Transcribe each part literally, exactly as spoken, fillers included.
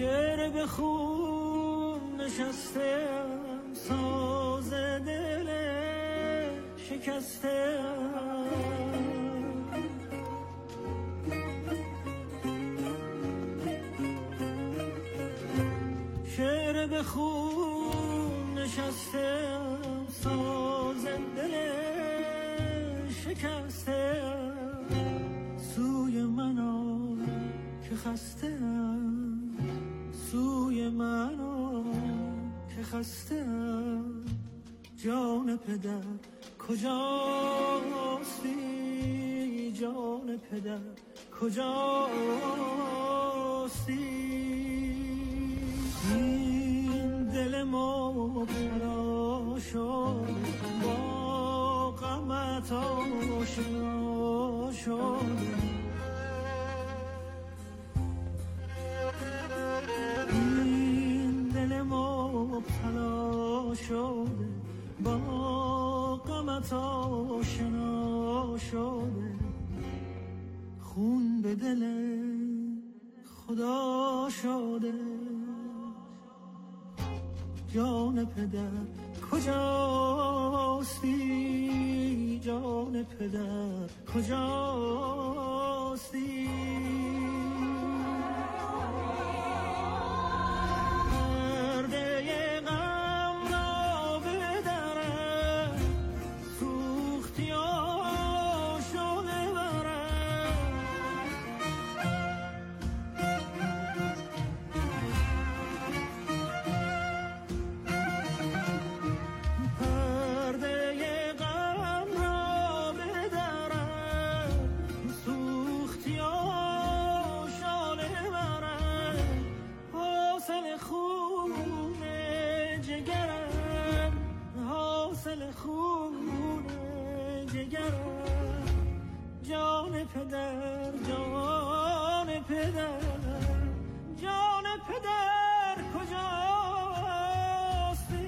شعر بخون نشستم، ساز دل شکستم. شعر بخون نشستم، ساز دل شکستم. سوی من آ که خستم، سوی من آ که خستم. جان پدر کجاستی، جان پدر کجاستی. این دل مبتلا شد، با غمت آشنا شد. این دل مبتلا شده، با غمت آشنا شده. خون به دل خدا شده. جان پدر کجاستی، جان پدر کجاستی. جان پدر، جان پدر، جان پدر کجاستی.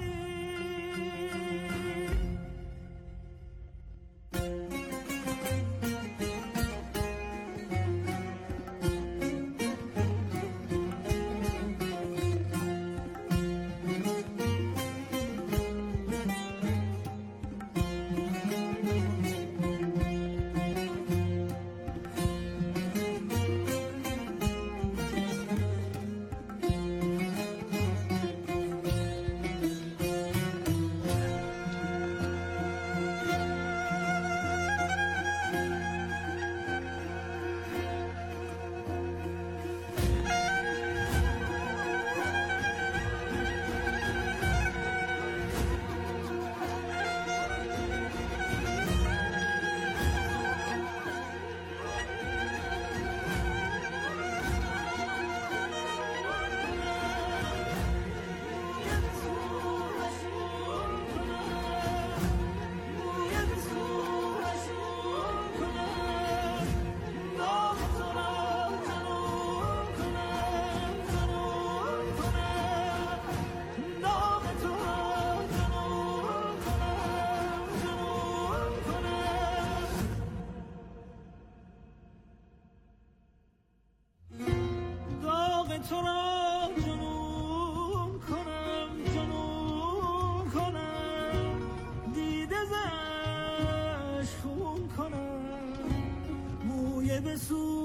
تو را جنون کنم، جنون کنم. دیده زش خون کنم، موی به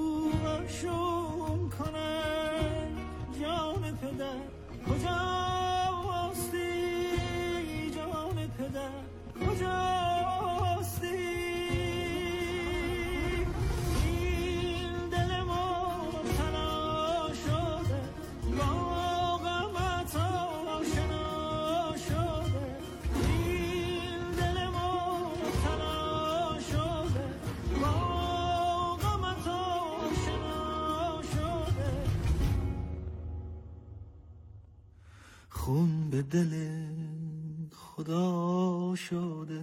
سوشون کنم. جان پدر کجاستی، جان پدر کجاستی. خون به دل خدا شده.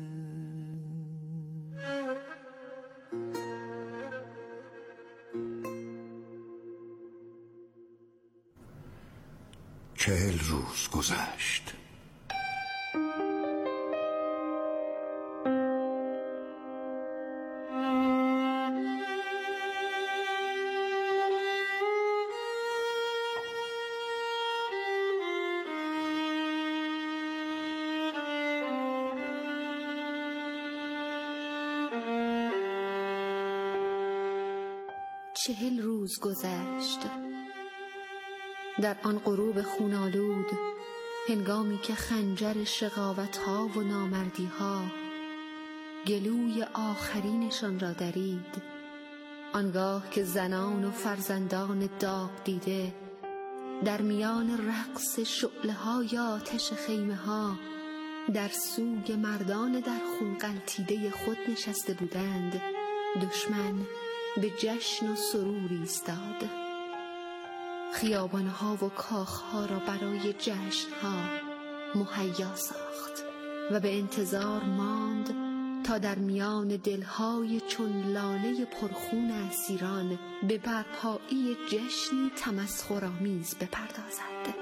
چهل روز گذشت. چهل روز گذشت. در آن غروب خونالود، هنگامی که خنجر شقاوت‌ها و نامردی‌ها گلوی آخرینشان را درید، آنگاه که زنان و فرزندان داغ دیده در میان رقص شعله‌های آتش خیمه‌ها در سوی مردان در خون غلتیده خود نشسته بودند، دشمن به جشن و سرور ایستاد. خیابان‌ها و کاخ‌ها را برای جشن‌ها مهیا ساخت و به انتظار ماند تا در میان دلهای چون لاله پرخون اسیران به برپایی جشنی تمسخرآمیز بپردازد.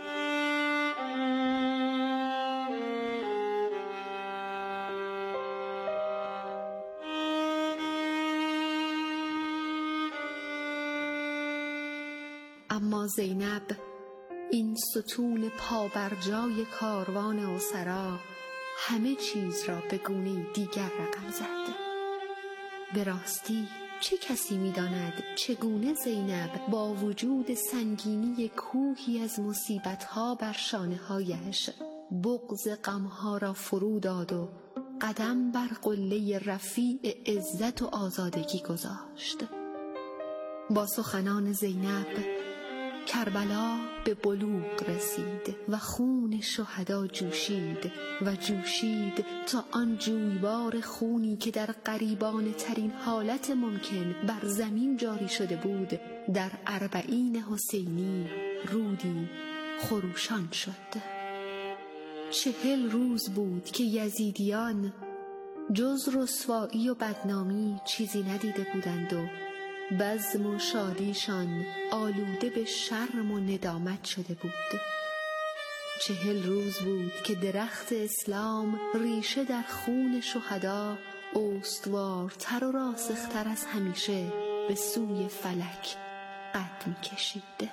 اما زینب این ستون پابرجای کاروان اسرا همه چیز را به گونه دیگر رقم زد. به راستی چه کسی می‌داند چگونه زینب با وجود سنگینی کوهی از مصیبت‌ها بر شانه‌هایش بغض غم‌ها را فرو داد و قدم بر قله رفیع عزت و آزادگی گذاشت. با سخنان زینب کربلا به بلوغ رسید و خون شهدا جوشید و جوشید تا آن جویبار خونی که در غریبانه ترین حالت ممکن بر زمین جاری شده بود در اربعین حسینی رودی خروشان شد. چهل روز بود که یزیدیان جز رسوایی و بدنامی چیزی ندیده بودند و بزم و شادیشان آلوده به شرم و ندامت شده بود. چهل روز بود که درخت اسلام ریشه در خون شهدا استوارتر و راسختر از همیشه به سوی فلک قد می کشید.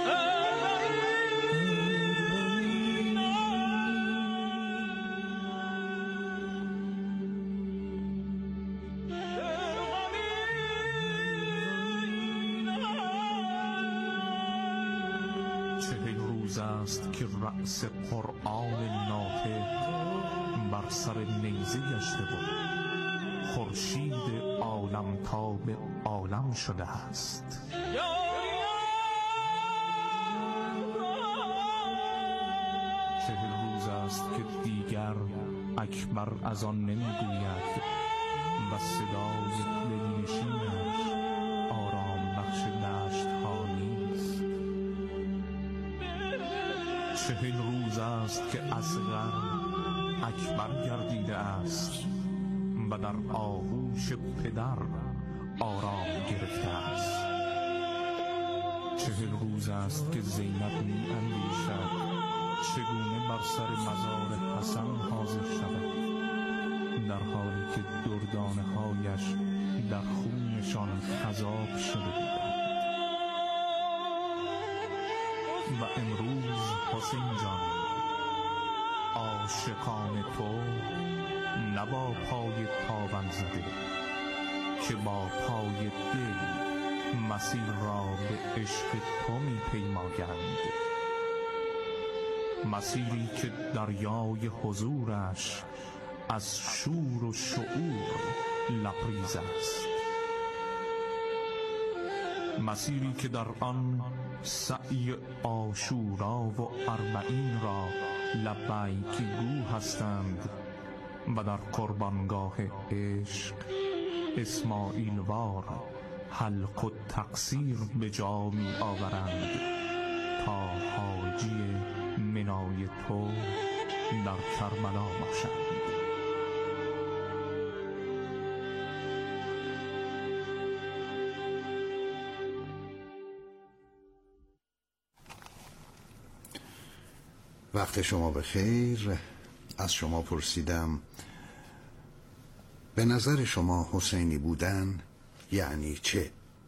است که رأس قرآن ناطق بر سر نیزه گشته بود، خورشید عالم تاب عالم شده است. چهل روز است که دیگر اکبر از آن نمیگوید و صدای دلنشینش آرام بخش دشت ها نیست. چهل روز است که اصغر اکبر گردیده است و در آغوش پدر آرام گرفته است. چهل روز است که زینب می اندیشد چگونه بر سر مزار حسن حاضر شود، در حالی که دردانه هایش در خونشان خضاب شده بودند. و امروز حسین جان، عاشقان تو نه با پای تاون زده که با پای دل مسیر را به عشق تو می پیمایند، مسیری که دریای حضورش از شور و شعور لبریز است، مسیری که در آن سعی عاشورا و اربعین را لبیک گو هستند و در قربانگاه عشق اسماعیل وار حلق و تقصیر به جا می آورند تا حاجی منای تو در کربلا باشند. وقت شما بخیر. از شما پرسیدم به نظر شما حسینی بودن یعنی چه؟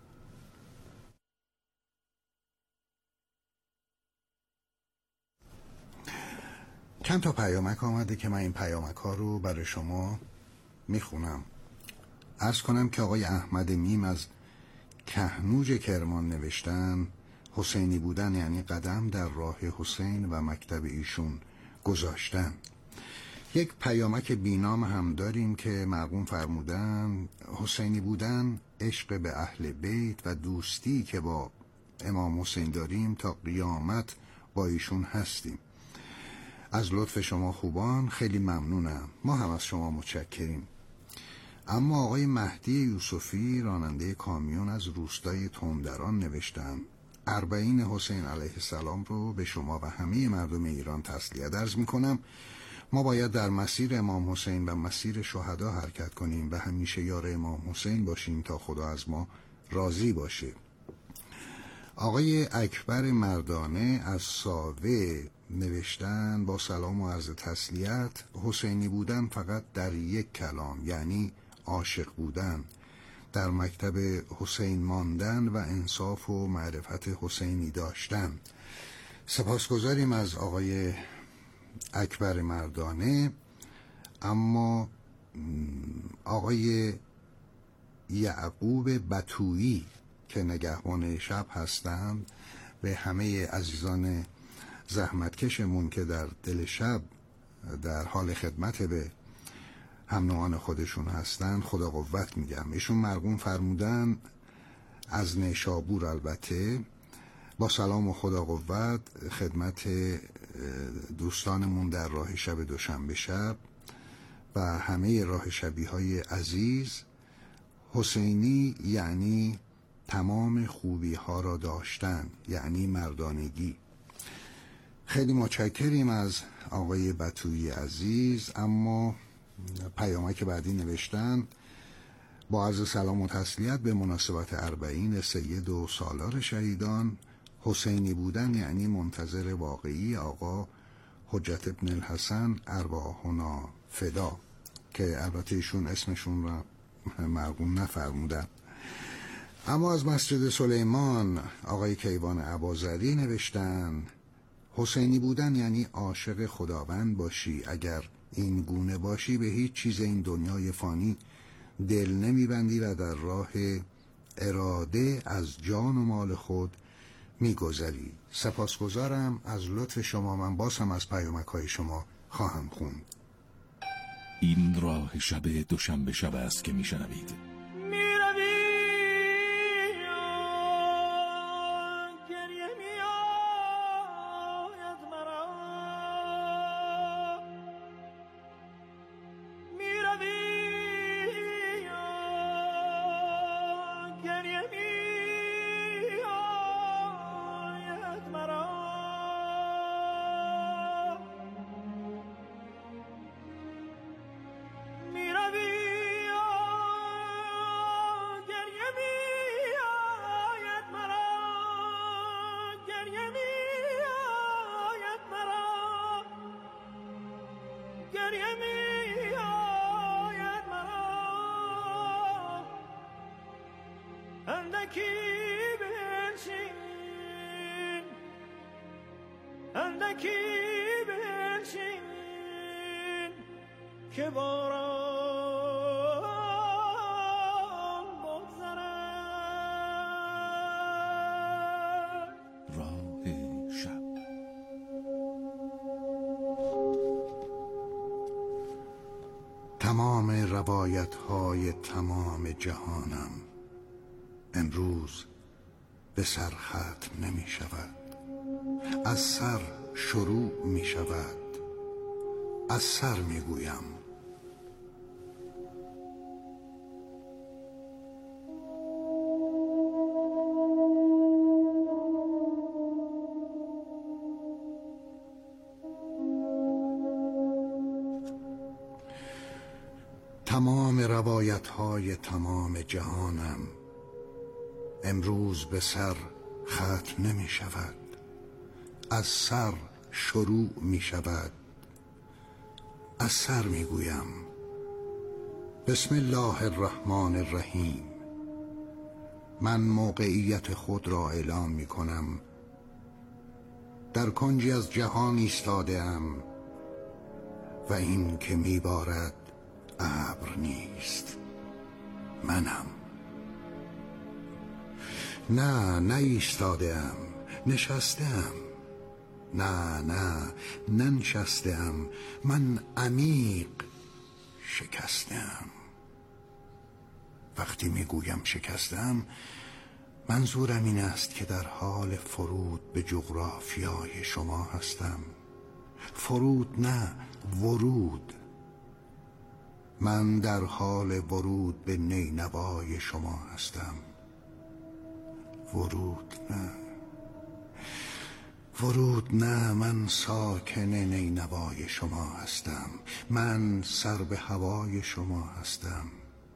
چند تا پیامک آمده که من این پیامک ها رو برای شما میخونم. عرض کنم که آقای احمد میم از کهنوج کرمان نوشتن حسینی بودن یعنی قدم در راه حسین و مکتب ایشون گذاشتن. یک پیامک بینام هم داریم که مرحوم فرمودن حسینی بودن عشق به اهل بیت و دوستی که با امام حسین داریم تا قیامت با ایشون هستیم. از لطف شما خوبان خیلی ممنونم. ما هم از شما متشکریم. اما آقای مهدی یوسفی راننده کامیون از روستای تندران نوشتن اربعین حسین علیه السلام رو به شما و همه مردم ایران تسلیت عرض میکنم. ما باید در مسیر امام حسین و مسیر شهدا حرکت کنیم و همیشه یار امام حسین باشیم تا خدا از ما راضی باشه. آقای اکبر مردانه از ساوه نوشتن با سلام و عرض تسلیت حسینی بودن فقط در یک کلام یعنی عاشق بودن، در مکتب حسین ماندن و انصاف و معرفت حسینی داشتن. سپاسگزاریم از آقای اکبر مردانه. اما آقای یعقوب بطویی که نگهبان شب هستند به همه عزیزان زحمتکشمون که در دل شب در حال خدمت به هم نوعان خودشون هستن خدا قوت میگم. ایشون مرحوم فرمودن از نیشابور البته با سلام و خدا قوت خدمت دوستانمون در راه شب دوشنبه شب و همه راه شبی های عزیز. حسینی یعنی تمام خوبی ها را داشتن، یعنی مردانگی. خیلی متشکریم از آقای بطویی عزیز. اما پیامک بعدی نوشتن با عرض سلام و تسلیت به مناسبت اربعین سید و سالار شهیدان حسینی بودن یعنی منتظر واقعی آقا حجت ابن الحسن ارواحنا فدا، که البته ایشون اسمشون را مرقوم نفرمودن. اما از مسجد سلیمان آقای کیوان اباظری نوشتن حسینی بودن یعنی عاشق خداوند باشی. اگر این گونه باشی به هیچ چیز این دنیای فانی دل نمیبندی و در راه اراده از جان و مال خود میگذری. سپاسگزارم از لطف شما. من باز هم از پیامک های شما خواهم خوند. این راه شب دوشنبه شب است که میشنوید. اندکی بنشین که باران بگذرد. راه شب. تمام روایت های تمام جهانم امروز به سر ختم نمی شود. از سر شروع می شود، از سر می گویم. تمام روایت های تمام جهانم امروز به سر ختم نمی شود، از سر شروع می شود، از سر می گویم. بسم الله الرحمن الرحیم. من موقعیت خود را اعلام می کنم. در کنجی از جهان ایستاده ام و این که می بارد ابر نیست، منم. نه نه ایستاده‌ام، نشسته‌ام. نه نه ننشسته‌ام، من عمیق شکسته‌ام. وقتی میگویم شکسته‌ام، منظورم این است که در حال فرود به جغرافیای شما هستم. فرود نه، ورود. من در حال ورود به نینوای شما هستم. ورود نه، ورود نه، من ساکن نینوای شما هستم. من سر به هوای شما هستم.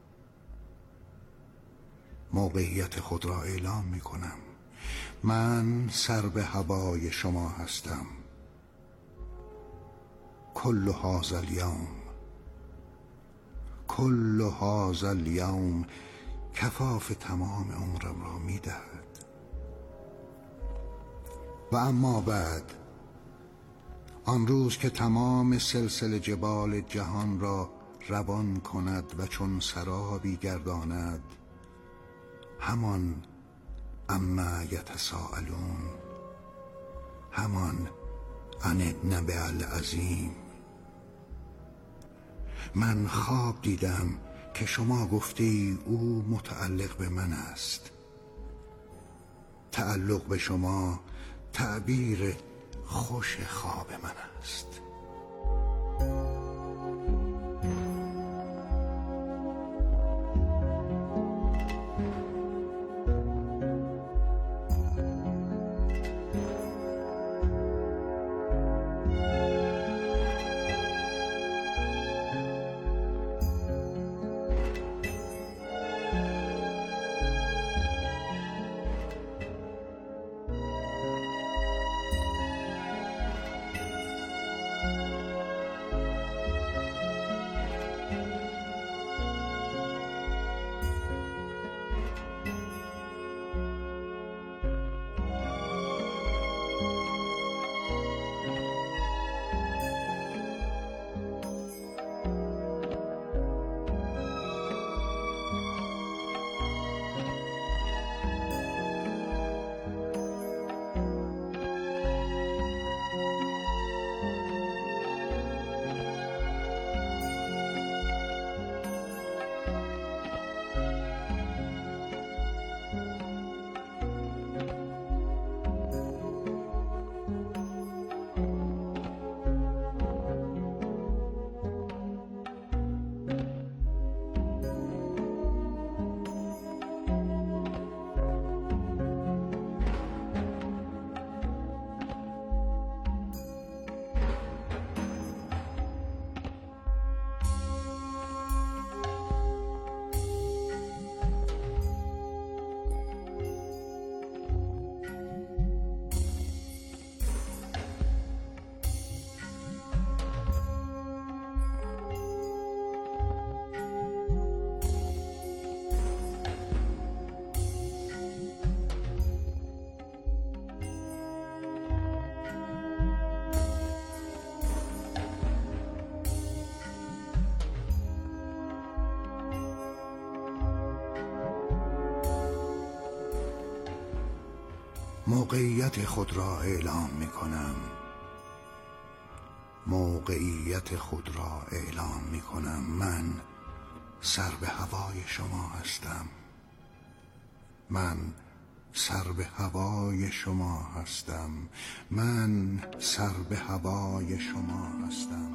موقعیت خود را اعلام می کنم. من سر به هوای شما هستم. کل هذا الیوم، کل هذا الیوم کفاف تمام عمرم را می دهد. و اما بعد، آن روز که تمام سلسله جبال جهان را روان کند و چون سرابی گرداند، همان اما یتساءلون، همان عن النبأ العظیم. من خواب دیدم که شما گفته ای او متعلق به من است. تعلق به شما تعبیر خوش خواب من است. موقعیت خود را اعلام می کنم. موقعیت خود را اعلام می کنم. من سر به هوای شما هستم. من سر به هوای شما هستم. من سر به هوای شما هستم.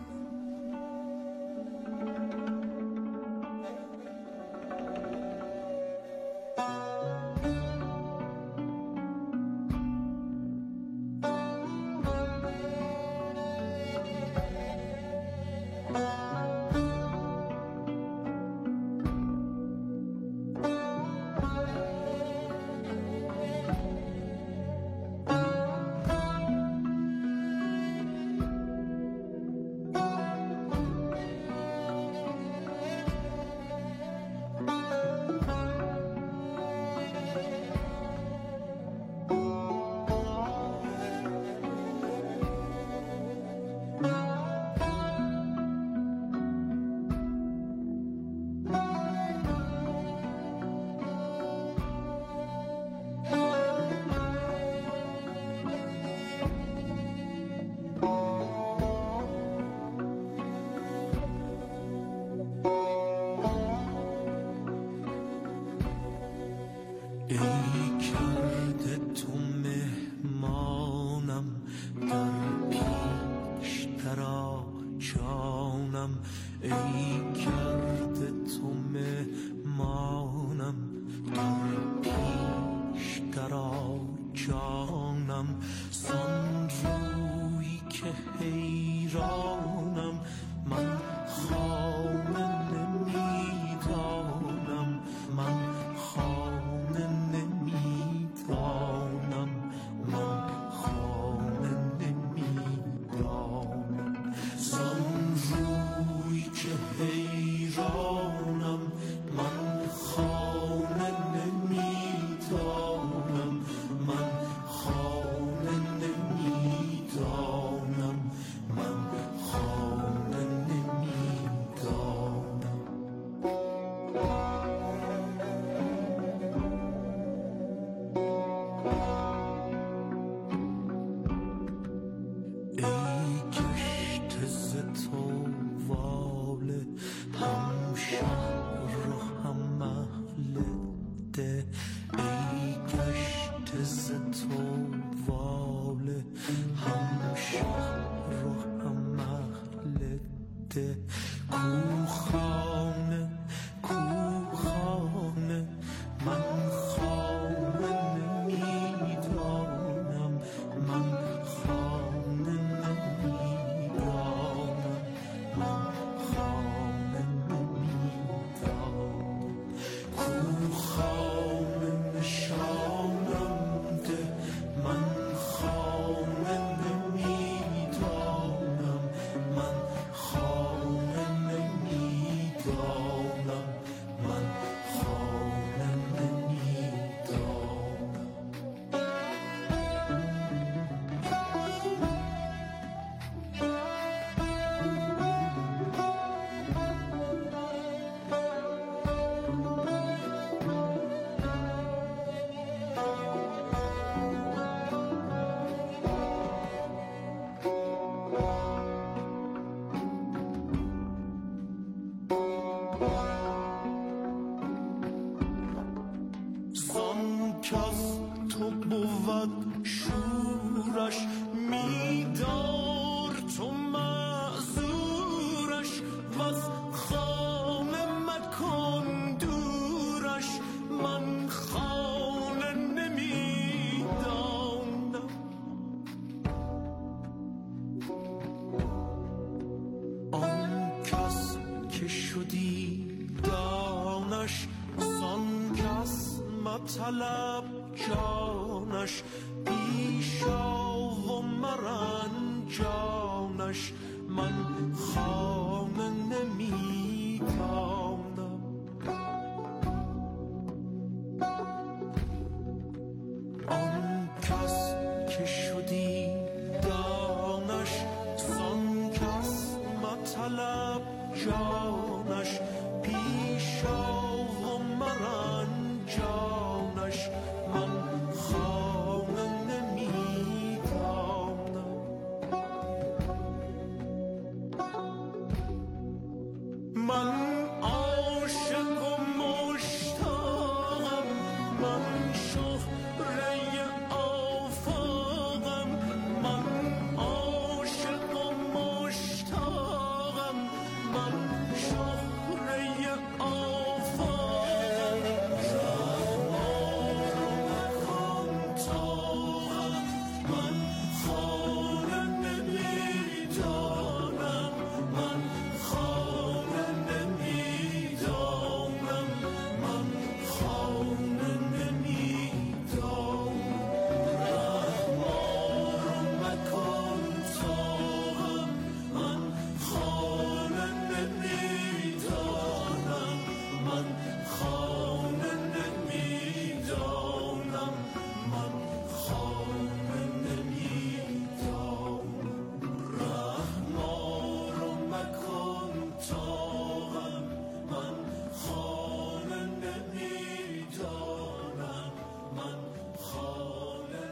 زان روی که حیرانم من خانه نمیدانم من خانه نمیدانم من خانه نمیدانم زان روی که حیرانم من خانه نمیدانم من خانه نمیدانم من خانه نمیدانم ای گشته ز تو واله هم شهر و هم اهل ده ای گشته ز تو واله هم شهر و هم اهل ده کو خانه کو خانه من خانه نمیدانم من خانه نمیدانم من خانه نمیدانم کو خانه نشانم ده من خانه نمیدانم من خانه نمیدانم من خانه نمیدانم زان کس تو بود شورش میدار تو معذورش وز خانه مکن دورش من خانه نمیدانم آن کس که شدی دانش زان کس مطلب جانش پیشا و مرنجانش من خانه نمیدانم آن کس که شدی دانش زان کس مطلب جانش پیشا و مرنجانش من خانه نمیدانم من عاشق و مشتاقم من شهره آفاقم من عاشق و مشتاقم من شهره آفاقم رهمار مکن طاقم من خانه نمیدانم من خانه نمیدانم من خانه نمیدانم رهمار مکن طاقم من خانه نمیدانم من خانه نمیدانم من خانه نمیدانم رهمار مکن طاقم من خانه نمیدانم من خانه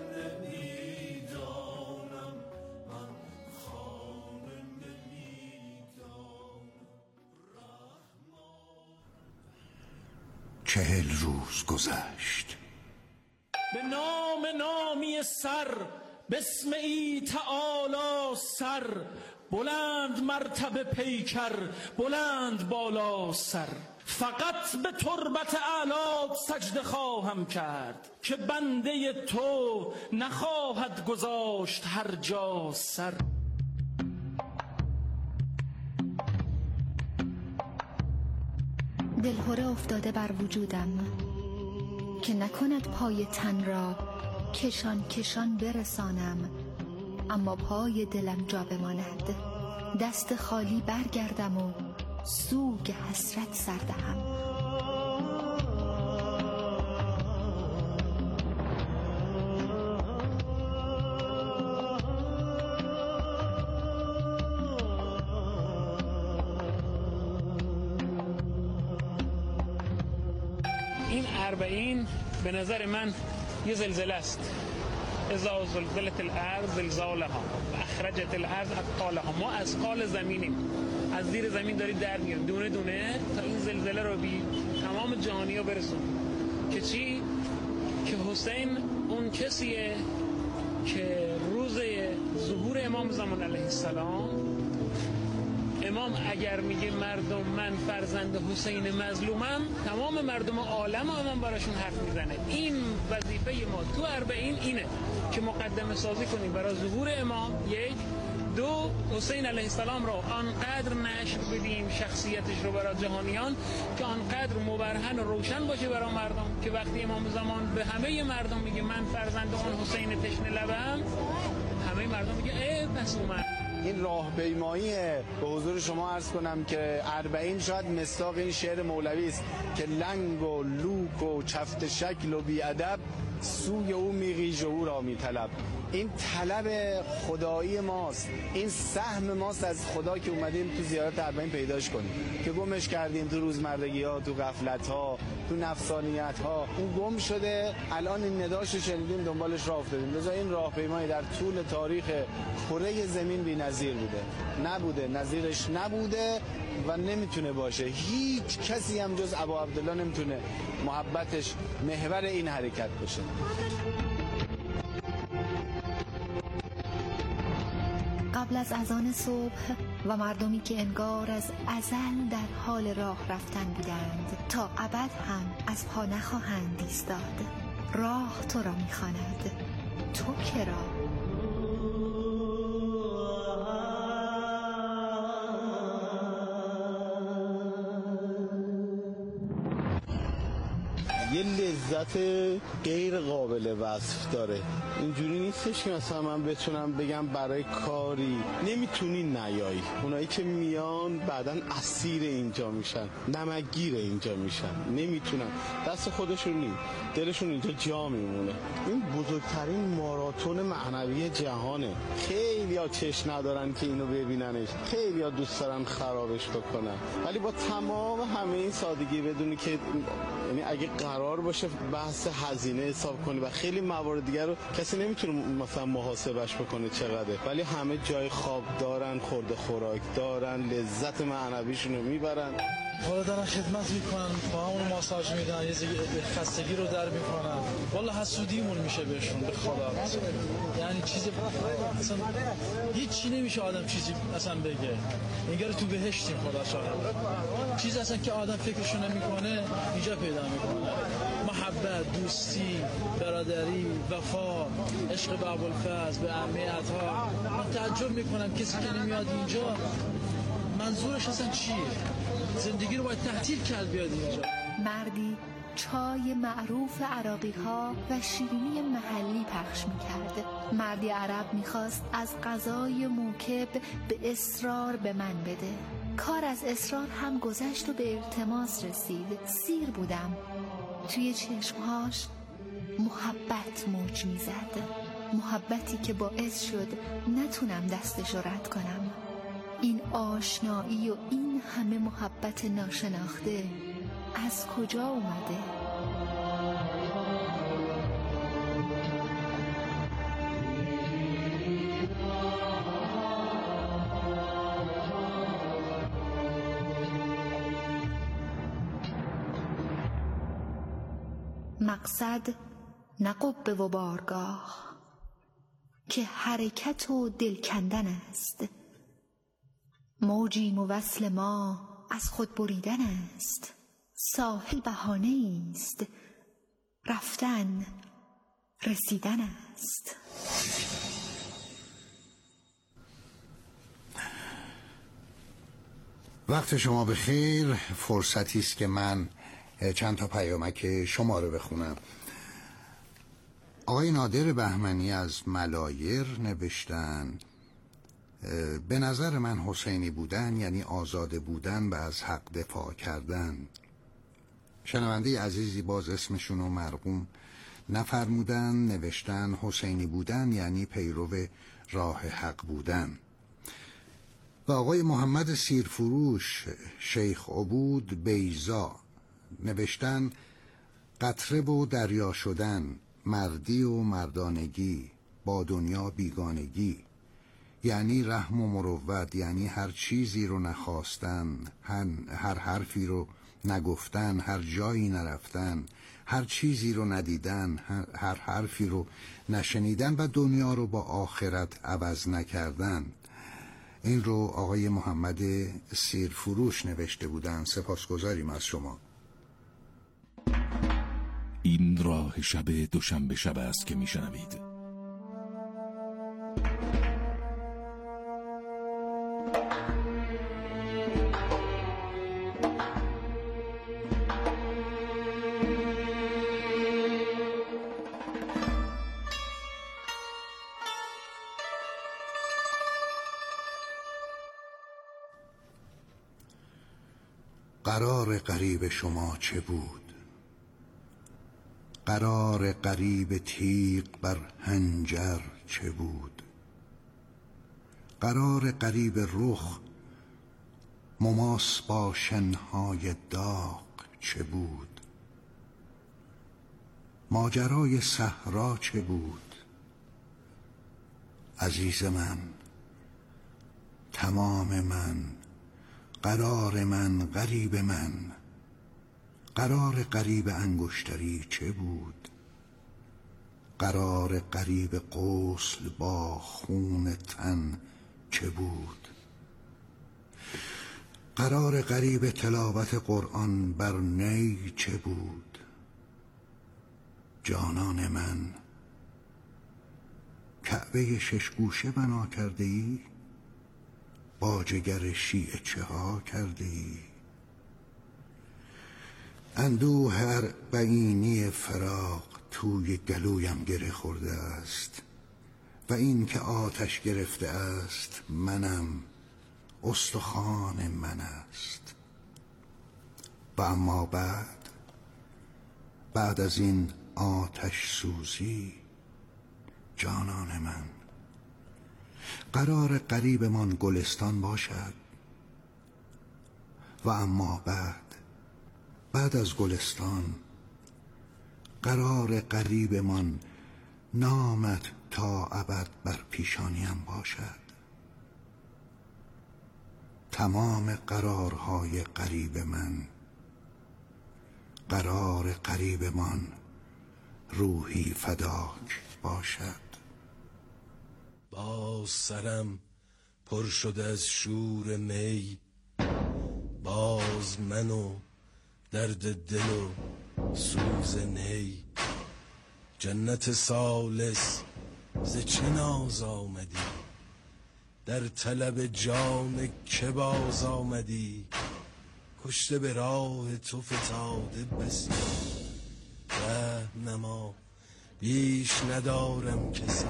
نمیدانم من خانه نمیدانم چهل روز گذشت. به نام نامی سر بسم ای تعالی سر بلند مرتبه پیکر بلند بالا سر فقط به تربت اعلات سجده خواهم کرد که بنده تو نخواهد گذاشت هر جا سر. دلهره افتاده بر وجودم که نکند پای تن را کشان کشان برسانم، اما پای دلم جا بماند. دست خالی برگردم و سوگ حسرت سردهم. این اربعین به نظر من یه زلزله است. اذا زلزلت الارض زلزالها و اخرجت الارض اثقالها. ما اثقال زمینیم، از زیر زمین داریم در میاریم دونه دونه تا این زلزله رو بی تمام جهانی‌ها برسونیم. که چی؟ که حسین اون کسیه که روز ظهور امام زمان علیه السلام، امام اگر میگه مردم من فرزند حسین مظلومم، تمام مردم عالم امام براشون حرف میزنه. این وظیفه ما تو اربعین اینه که مقدمه سازی کنیم برای ظهور امام، یک. دو، حسین علیه السلام رو آنقدر نشر بدیم شخصیتش رو برای جهانیان که آنقدر مبرهن و روشن باشه برای مردم که وقتی امام زمان به همه مردم میگه من فرزند اون حسین تشنه لبم، همه مردم میگه ای پس اومد. این راهپیمایی به حضور شما عرض کنم که اربعین شاید مصداق این شعر مولوی است که لنگ و لوک و چفت شکل و بیادب سوی او میغیژ و او را میطلب. این طلب خدایی ماست، این سهم ماست از خدا که اومدیم تو زیارت اربعین پیداش کنیم که گمش کردیم تو روزمرگی ها، تو غفلت ها، تو نفسانیت ها. اون گم شده، الان این نداشو شنیدیم دنبالش راه افتادیم. لذا این راهپیمایی در طول تاریخ کره زمین بی‌نظیر بوده، نبوده، نظیرش نبوده و نمیتونه باشه. هیچ کسی هم جز ابا عبدالله نمیتونه محبتش محور این حرکت باشه. قبل از اذان صبح و مردمی که انگار از ازل در حال راه رفتن بودند تا ابد هم از پا نخواهند ایستاد. راه تو را می‌خواند، تو کرا؟ یه لذت غیر قابل وصف داره. اینجوری نیستش که مثلا من بتونم بگم برای کاری نمیتونی نیایی. اونایی که میان بعدن اسیر اینجا میشن، نمکگیر اینجا میشن، نمیتونن، دست خودشون نیست، دلشون اینجا جا میمونه. این بزرگترین ماراتون معنوی جهانه. خیلی ها چشم ندارن که اینو ببیننش، خیلی ها دوست دارن خرابش بکنن، ولی با تمام همه این سادگی بدونی که یعنی اگه قرار باشه بحث هزینه حساب کنی و خیلی موارد دیگر رو کسی نمیتونه مثلا محاسبش بکنه چقدره، ولی همه جای خواب دارن، خورده خوراک دارن، لذت معنویشون رو میبرن. حالا دارن خدمت میکنن، با همون ماساژ میدن، یه خستگی رو در میکنن. والا حسودیمون میشه بهشون به خدا. یعنی چیزی اصلا هیچی نمیشه آدم چیزی اصلا بگه. انگار تو بهشتیم خدا شاهد. چیزی اصلا که آدم فکرشو نمیکنه اینجا پیدا میکنه. محبت، دوستی، برادری، وفا، عشق به ابوالفضل، به عمه عطا. من تعجب میکنم کسی که نمیاد اینجا منظورش اصلا چیه؟ زندگی رو باید تحتیل کرد بیاد اینجا. مردی چای معروف عراقی ها و شیرینی محلی پخش میکرد. مردی عرب میخواست از غذای موکب به اصرار به من بده. کار از اصرار هم گذشت و به التماس رسید. سیر بودم. توی چشمهاش محبت موج میزد، محبتی که باعث شد نتونم دستشو رد کنم. این آشنایی و این همه محبت ناشناخته از کجا اومده؟ مقصد نه قبه و بارگاه که حرکت و دل کندن است. موجیم و وصل ما از خود بریدن است. ساحل بهانه است، رفتن رسیدن است. وقت شما بخیر. فرصتی است که من چند تا پیامک شما رو بخونم. آقای نادر بهمنی از ملایر نوشتن به نظر من حسینی بودن یعنی آزاده بودن و از حق دفاع کردن. شنونده عزیزی باز اسمشون رو مرقوم نفرمودن، نوشتن حسینی بودن یعنی پیرو راه حق بودن. و آقای محمد سیرفروش شیخ عبود بیزا نوشتن قطره و دریا شدن، مردی و مردانگی، با دنیا بیگانگی، یعنی رحم و مروت، یعنی هر چیزی رو نخواستن، هر حرفی رو نگفتن، هر جایی نرفتن، هر چیزی رو ندیدن، هر حرفی رو نشنیدن و دنیا رو با آخرت عوض نکردن. این رو آقای محمد سیرفروش نوشته بودن. سپاسگزاریم از شما. این راه شب دوشنبه شب است که میشنوید. قرار غریب شما چه بود؟ قرار غریب تیغ بر حنجر چه بود؟ قرار غریب رخ مماس با شنهای داغ چه بود؟ ماجرای صحرا چه بود؟ عزیز من، تمام من، قرار من، غریب من، قرار غریب انگشتری چه بود؟ قرار غریب غسل با خون تن چه بود؟ قرار غریب تلاوت قرآن بر نی چه بود؟ جانان من، کعبه شش گوشه بنا کرده ای؟ با جگر شیعه چه ها کرده ای؟ اندوه اربعینی فراق توی گلویم گره خورده است و این که آتش گرفته است منم، استخوان من است. و اما بعد بعد از این آتش سوزی، جانان من، قرار قریب من گلستان باشد و اما بعد بعد از گلستان قرار قریب من نامت تا ابد بر پیشانیم باشد. تمام قرارهای قریب من، قرار قریب من روحی فداک باشد. باز سرم پر شده از شور می، باز من و درد دل و سوز نی. جنت سالس ز چه ناز آمدی؟ در طلب جان که باز آمدی؟ کشته به راه تو فتاده بسی، ره نما بیش ندارم کسی.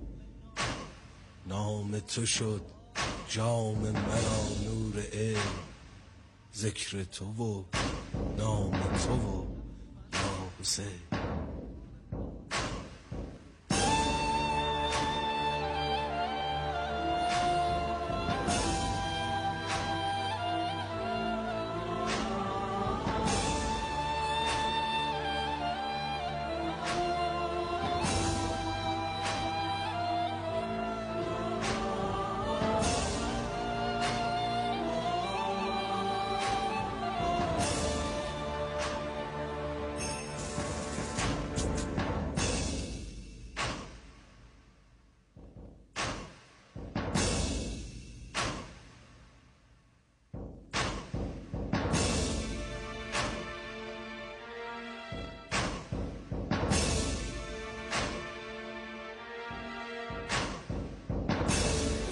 نام تو شد جام مرا نور علم، ذکر تو و نام تو و یا حسین.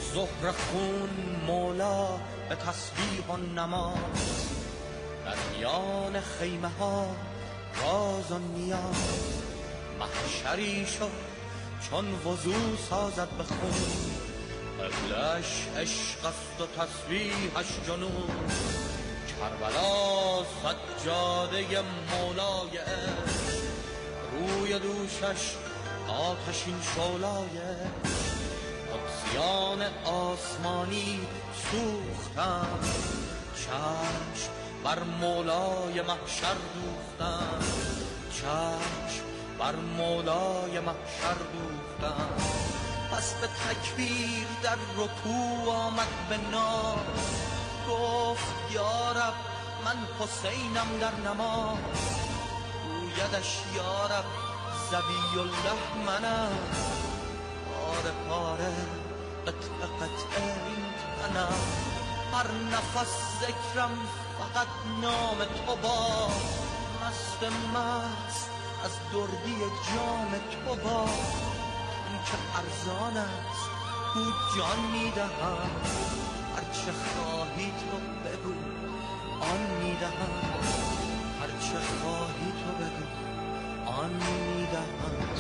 زهر خون مولا به تسبیح و نماز، در میان خیمه ها راز و نیاز. محشری شد چون وضو سازد به خون، قبلش عشق است و تسبیحش جنون. کربلا سجاده مولای عشق، روی دوشش آتشین شعلای عشق. قدسیان آسمانی سوختند، چشم بر مولای محشر دوختند، چشم بر مولای محشر دوختند. پس به تکبیر در رکوع آمد به ناز، گفت یا رب من حسینم در نماز. گویدش یا رب ذبی الله منم، پاره پاره قطعه قطعه این تنم. هر نفس ذکرم فقط نام تو با، مست مست از دردی جام تو با. این که ارزان است او جان میدهم، هرچه خواهی تو بگو آن میدهم، هرچه خواهی تو بگو آن میدهم.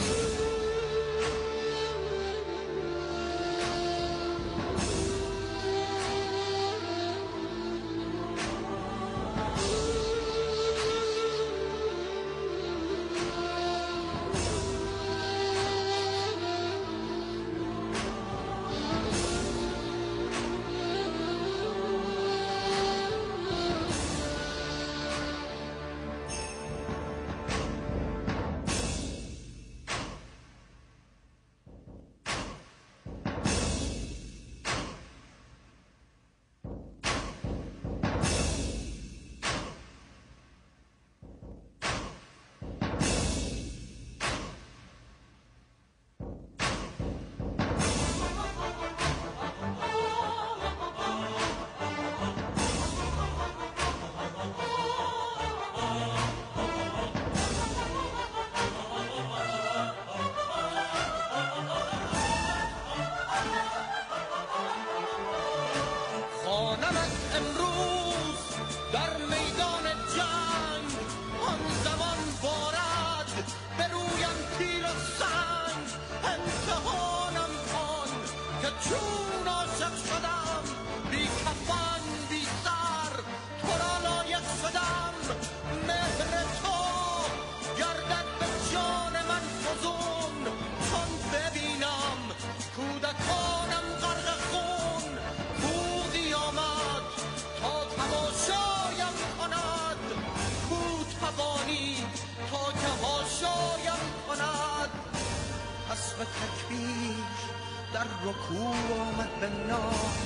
به تکبیر در رکوع آمد به ناز،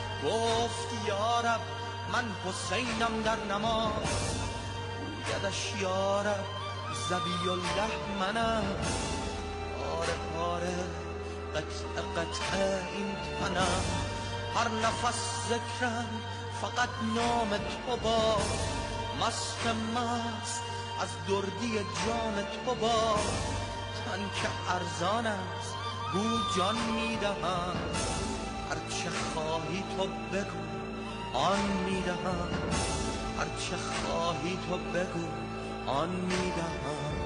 گفت یا رب من حسینم در نماز. گویدش یا رب ذبی الله منم، پاره پاره قطعه قطعه این تنم. هر نفس ذکرم فقط نام تو با، مست مست از دردی جام تو با. تن که ارزان است گو جان میدهم، هرچه خواهی تو بگو آن میدهم، هرچه خواهی تو بگو آن میدهم.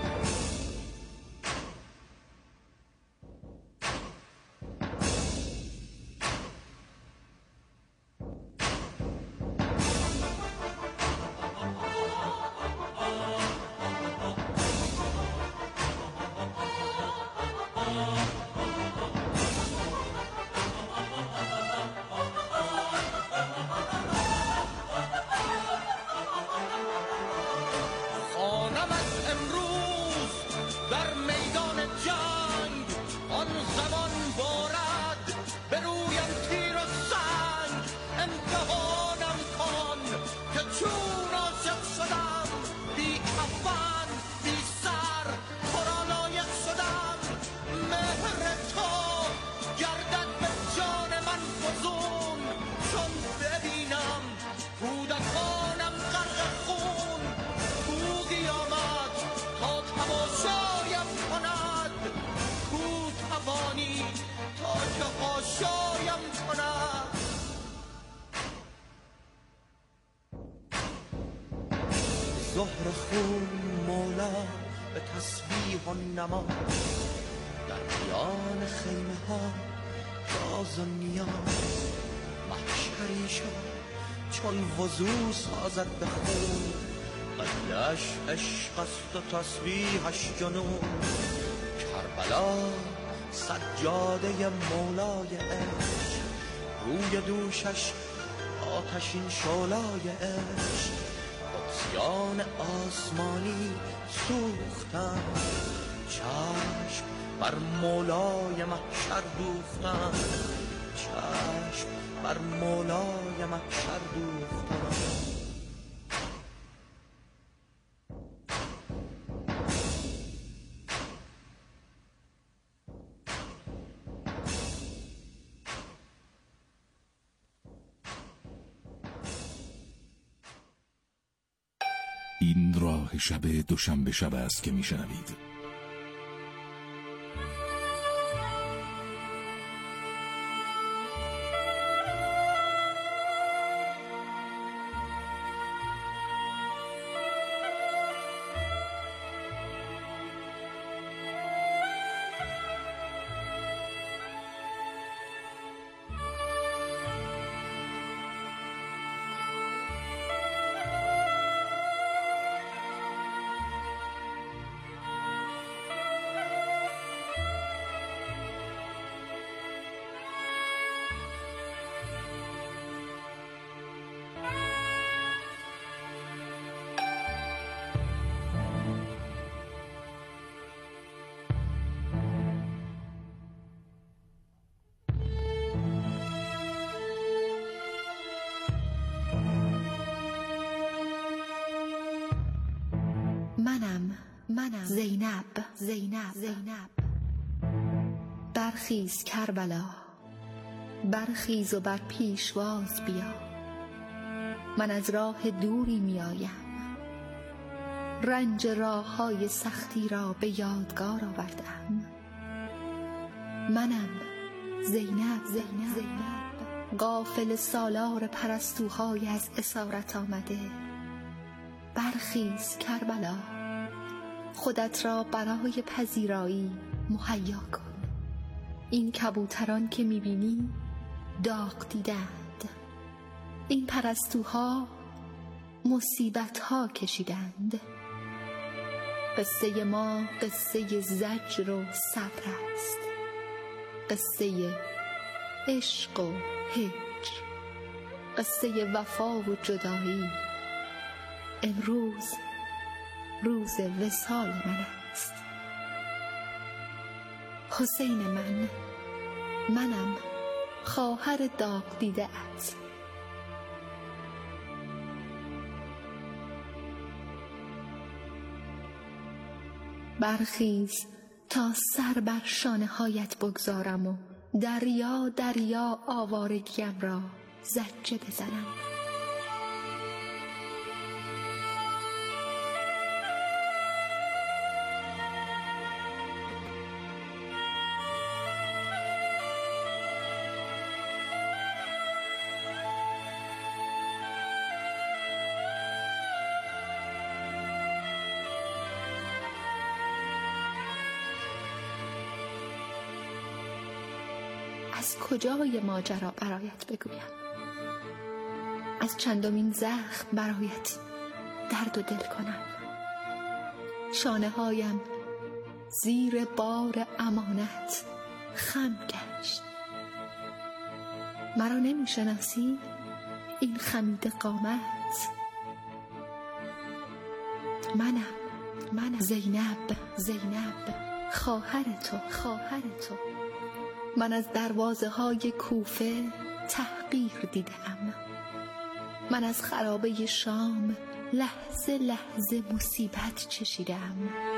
زهر خون مولا به تسبیح و نماز، در میان خیمه ها راز و نیاز. محشری شد چون وضو سازد به خون، قبلش عشق است و تسبیحش جنون. کربلا سجاده مولای عشق، روی دوشش آتشین شعلای عشق. قدسیان آسمانی سوختن، چشم بر مولای محشر دوختن، چشم بر مولای محشر دوختن. این راه شب دوشنبه شب است که میشنوید. منم منم زینب زینب زینب برخیز کربلا، برخیز و بر پیشواز بیا. من از راه دوری می آیم، رنج راه های سختی را به یادگار آوردم. منم زینب زینب زینب غافل سالار پرستوهای از اسارت آمده. برخیز کربلا، خودت را برای پذیرایی مهیا کن. این کبوتران که میبینی داغ دیدند، این پرستوها مصیبتها کشیدند. قصه ما قصه زجر و صبر است، قصه عشق و هجر، قصه وفا و جدایی. امروز روز وصال من است. حسین من، منم خواهر داغ دیده ات. برخیز تا سر بر شانه هایت بگذارم و دریا دریا آوارگیم را زجه بزنم. از کجای ماجرا برایت بگویم؟ از چندمین زخم برایت درد و دل کنم. شانه هایم زیر بار امانت خم گشت. مرا نمی شناسی؟ این خمیده قامت منم منم زینب زینب خواهر تو خواهر تو. من از دروازه های کوفه تحقیر دیدم. من از خرابه شام لحظه لحظه مصیبت چشیدم.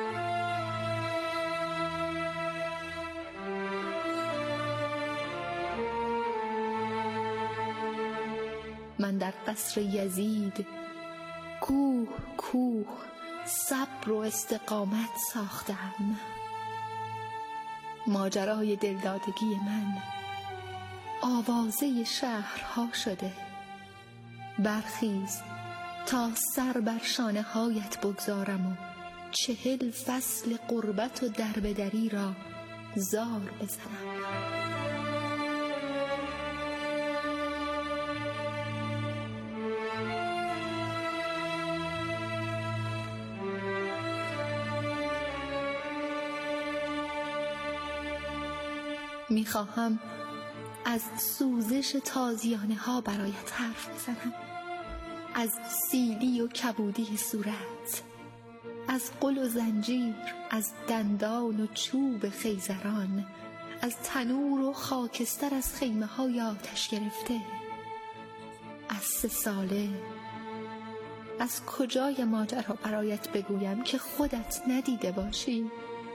من در قصر یزید کوه کوه صبر و استقامت ساختم. ماجرای دلدادگی من آوازه شهرها شده. برخیز تا سر بر شانه هایت بگذارم و چهل فصل غربت و دربدری را زار بزنم. میخواهم از سوزش تازیانه ها برایت حرف بزنم، از سیلی و کبودی صورت، از قل و زنجیر، از دندان و چوب خیزران، از تنور و خاکستر از خیمه های آتش گرفته، از سه ساله. از کجای ماجرا برایت بگویم که خودت ندیده باشی؟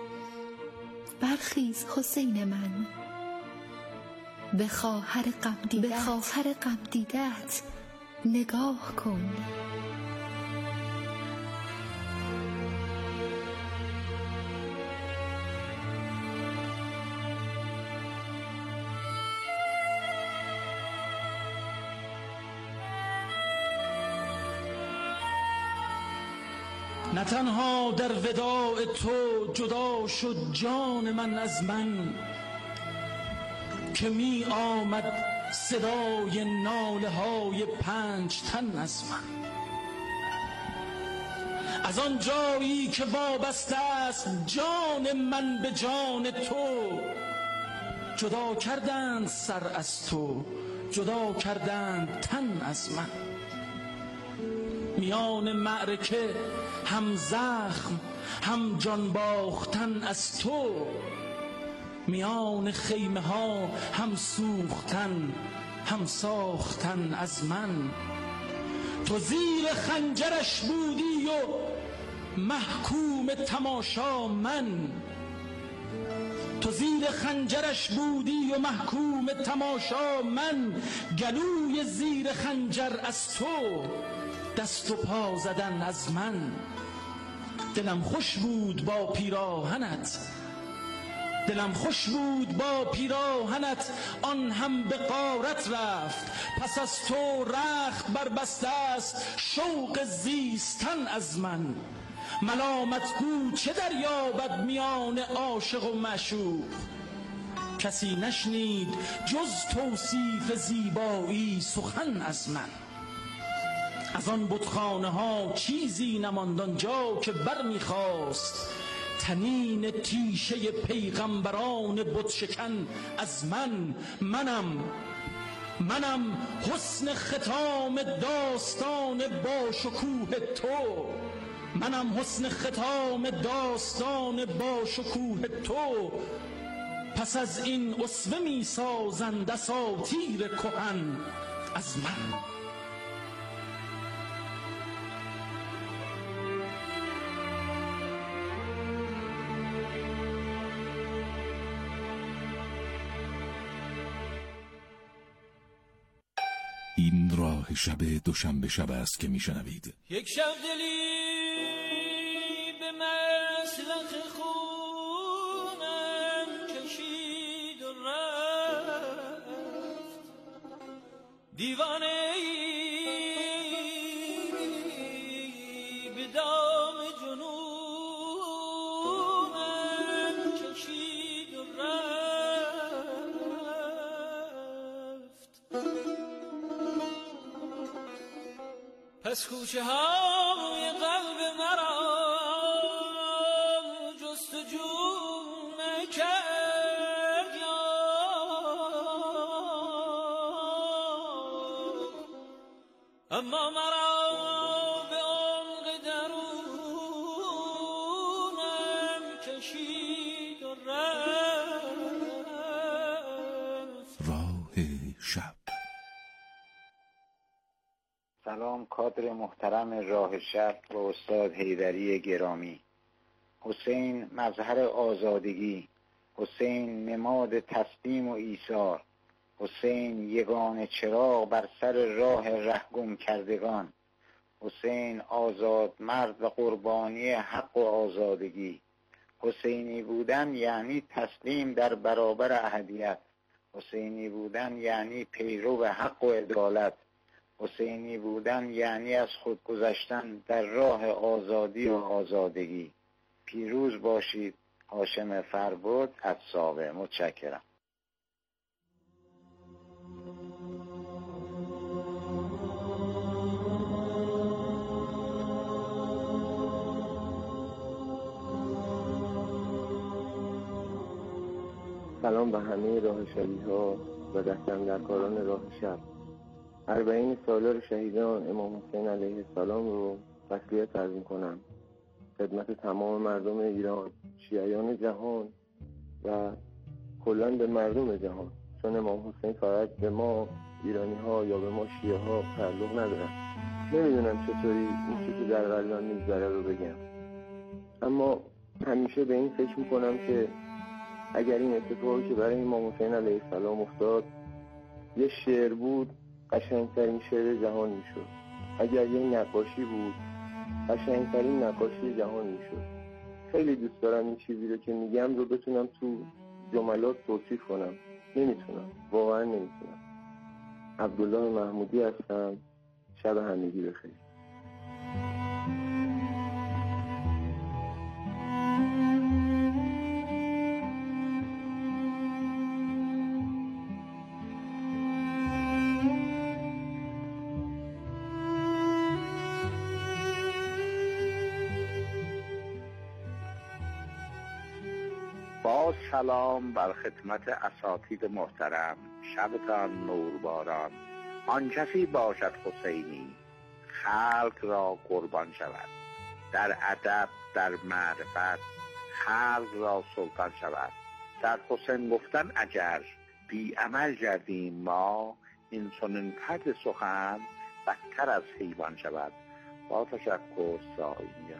برخیز حسین من، به خواهر غم دیده‌ات، به خواهر غم دیده‌ات نگاه کن. نه تنها در وداع تو جدا شد جان من از من، که می آمد صدای ناله های پنج تن از من. از آن جایی که وابسته است جان من به جان تو، جدا کردند سر از تو، جدا کردند تن از من. میان معرکه هم زخم هم جان باختن از تو، میان خیمه ها هم سوختن هم ساختن از من. تو زیر خنجرش بودی و محکوم تماشا من، تو زیر خنجرش بودی و محکوم تماشا من. گلوی زیر خنجر از تو، دست و پا زدن از من. دلم خوش بود با پیراهنت، دلم خوش بود با پیراهنت، آن هم به غارت رفت. پس از تو رخت بربسته است شوق زیستن از من. ملامت گو چه دریابد میان عاشق و معشوق، کسی نشنید جز توصیف زیبایی سخن از من. از آن بتخانه ها چیزی نماند آنجا که بر میخواست تنین تیشه پیغمبران بت شکن از من. منم منم حسن ختام داستان با شکوه تو، منم حسن ختام داستان با شکوه تو. پس از این اسوه می سازند اساطیر کهن از من. این راه شب دوشنبه شب است که میشنوید. یک شب دلی به مسلخ خونم کشید و رفت، دیوانه به دام جنونم کشید و رفت. پس کوچه های قلب مرا جستجو نکرد اما مرا به عمق درونم کشید و رفت. راه شب. سلام کادر محترم راه شب و استاد حیدری گرامی. حسین مظهر آزادگی، حسین نماد تسلیم و ایثار، حسین یگانه چراغ بر سر راه رهگم کردگان، حسین آزاد مرد و قربانی حق و آزادگی. حسینی بودن یعنی تسلیم در برابر احدیت، حسینی بودن یعنی پیرو حق و عدالت، حسینی بودن یعنی از خود گذشتن در راه آزادی و آزادگی. پیروز باشید. هاشم فربد از ساوه. متشکرم. سلام به همه راه شبی ها و دستاندرکاران راه شب. اربعین سالار شهیدان امام حسین علیه السلام رو تسلیت عرض می‌کنم خدمت تمام مردم ایران، شیعیان جهان و کلاً به مردم جهان، چون امام حسین فقط به ما ایرانی ها یا به ما شیعه ها تعلق ندارن. نمیدونم چطوری این چیزی در قلبم میگذره رو بگم، اما همیشه به این فکر میکنم که اگر این اتفاقی که برای امام حسین علیه السلام افتاد یه شعر بود، قشنگترین شعر جهان میشد. اگر یه نقاشی بود، قشنگترین نقاشی جهان میشد. خیلی دوست دارم این چیزی رو که میگم رو بتونم تو جملات توصیف کنم. نمیتونم، واقعا نمیتونم. عبدالله محمودی هستم. شب همگی بخیر. با سلام بر خدمت اساتید محترم. شبتان نورباران. آن کسی باشد حسینی خلق را قربان شود، در ادب در معرفت خلق را سلطان شود. در حسین گفتن اگر بی عمل گردیم ما، این چنین طرز سخن بدتر از حیوان شود. با تشکر سایه.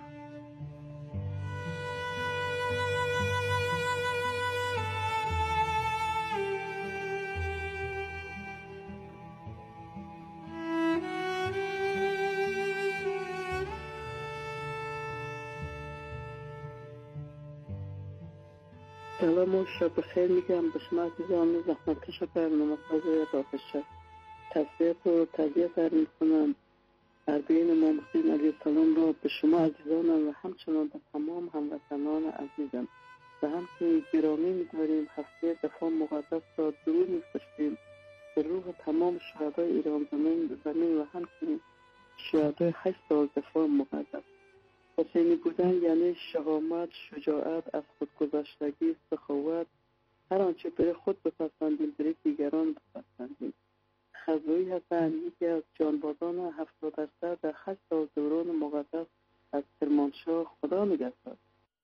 سلام و شب بخیر میگم به شما عزیزان زحمتکش برنامه ساز راه شب. تسلیت و تعزیت عرض میکنم اربعین امام حسین علیه السلام را به شما عزیزانم و همچنان به تمام هموطنان عزیزم و همچنین گرامی می‌داریم. هفته دفاع مقدس را درود می‌فرستیم به روح تمام شهدای ایران زمین زمین و همچنین شهدای هشت سال دفاع مقدس. حسینی بودن یعنی شهامت، شجاعت، از خودگذشتگی، سخاوت، هر آنچه برای خود بپسندیم برای دیگران بپسندیم. خضروی حسن یکی از جانبازان هفتاد درصد در هشت سال دوران مقدس از کرمانشاه. خدا نگهدار.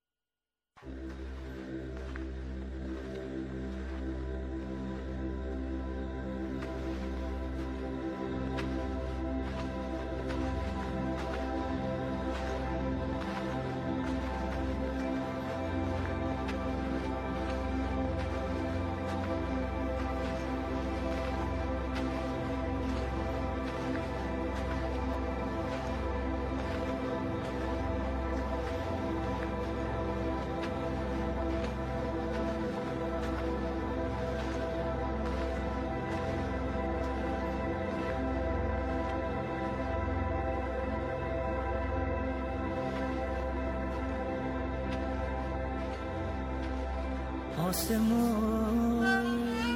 آسمان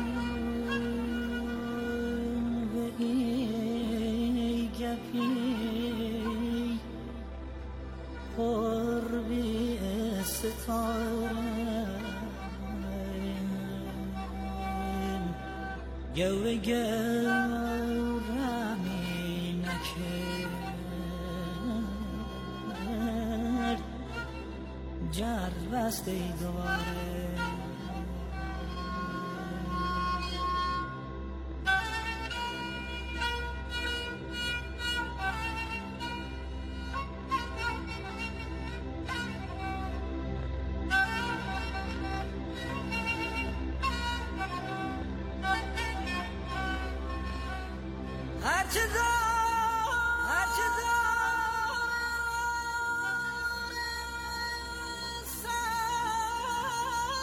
و ای گپی قربی ستاره گوه گورمی نکرد جر بسته ای دواره سر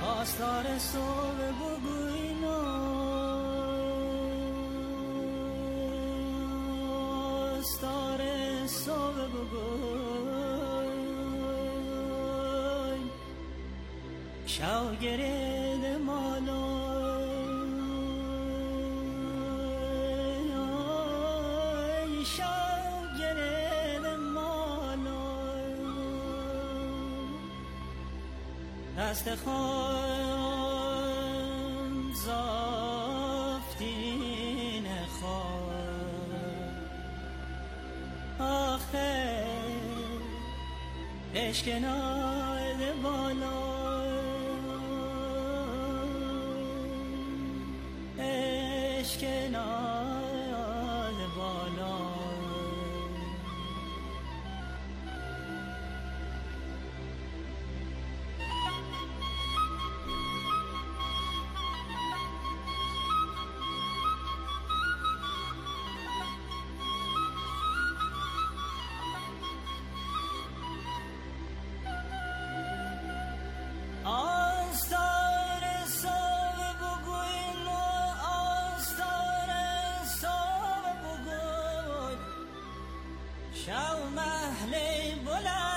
آستار صبح بگوین آستار صبح بگوین شاگرد مالای شاگرد مالای دست خان زافتین خان آخه عشق ناید بالا عشق ناید بالا آستار صبح بگوین آستار صبح بگوین شو محل بلند